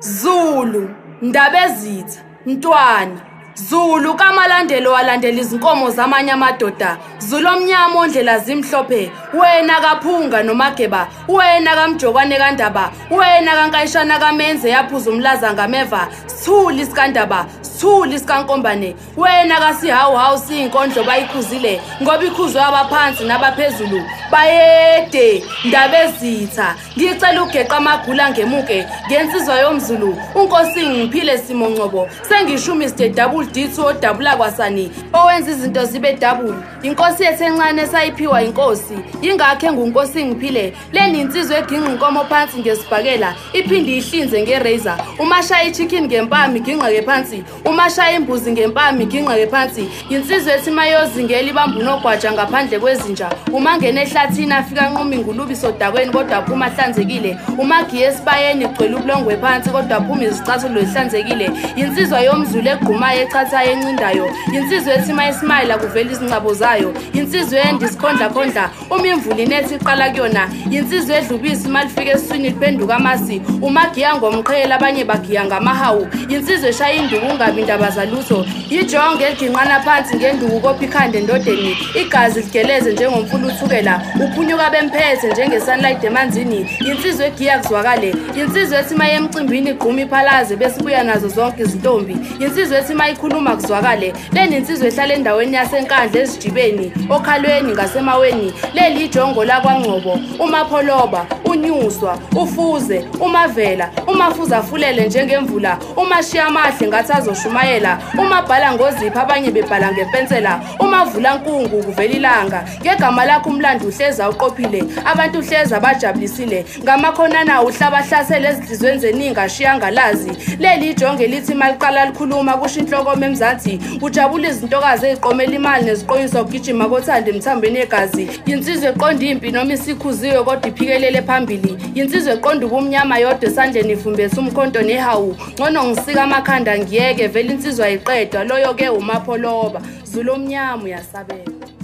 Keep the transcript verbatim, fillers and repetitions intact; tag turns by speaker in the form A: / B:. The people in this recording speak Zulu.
A: Zulu, Ndabezitha, Ntwana. Zulu kamalandelo walandela izinkomo zamanye amadoda. Zulu omnyama ondlela zimhlophe. Wena kaphunga nomageba, wena kamjokwane kaNdaba, wena kaNkayishana kaMenze yaphuza umlaza ngameva. Sithuli sikandaba, sithuli sikankombane. Wena kasihawu hawu siyinkondlo bayikhuzile ngoba ikhuzwe abaphansi nabaphezulu. Bayede Ndabezitha, ngicela ugeqa amagula ngemuke ngensizwa yomZulu. Unkosi ngiphile Simo Ngcobo, sengisho Mister Double D two odabula kwasani owenza izinto zibe double. Inkosi yethu encane sayiphiwa inkosi, ingakho engunkosi ngiphile. Leni insizwe eginqa inkomo phansi ngesibhakela, iphinde ihlinze ngerazor. Umashaya ichicken ngempami ginqa phansi, umashaya imbuzi ngempami ginqa phansi. Insizwe ethi mayozingela ibamba unogwaja ngaphandle kwezinja. Uma ngene ehlathini afika nquma ingulubi sodakweni kodwa aphuma hlanzekile. Uma giye esibayeni igcwele ubulongwe phansi kodwa aphuma izicathulo zihlanzekile. Insizwa yomZulu egqumayo echathayo encindayo. Insizwe ethi mayismile kuvela izingcabo zayo. Insizwe endizikhondla khondla uma imvula inethi iqala kuyona. Insizwe edlubisi malifika eswini liphenduka amasi. Uma giya ngomqhela abanye bagiya ngamahawu. Insizwe eshaya induku ungabi indaba zalutho. Ijonge eginqana phansi ngenduku kopha ikhanda endodeni. Igazi ligeleze njengomfula uthukela, uphunyuka bemphethe njenge-sunlight emanzini. Insizwe egiya kuzwakale. Insizwe ethi maye emcimbini igquma iphalaze bese ibuya nazo zonke izintombi. Insizwe ethi mayikhuluma kuzwakale. Leni insizwe ehlala endaweni yasenkandla ezijibeni, okhalweni ngasemaweni. Leli ijongo lakwaNgcobo, uMapholoba, uNyuswa, uFuze, uMavela, uMafuza afulele njengemvula, uMashiya amahle ngathi azoshumayela, uMabhala ngozipha abanye bebhala ngempensela, uMavula nkungu kuvela ilanga. Ngegama lakho umlando uhleza uqophile, abantu uhleza abajabulisile. Ngamakhonana uhlabahlasele ezinhlizweni zeningi ashiya ngalazi. Leli ijonge lithi maliqala likhuluma kusho inhloko emzansi, ujabula izintokazi eziqomela imali neziqoyiswa ukugijima kothanda emthambeni yegazi. Insizwe eqonda impi noma isikhuziwe kodwa iphikelele phambili. Insizwe eqonda ubumnyama yodwa esandleni ifumbethe umkhonto nehawu. Ngcono ngisika amakhanda ngiyeke vele insizwa ayiqedwa, loyo ke uMapholoba. Zulu omnyama uyasabela.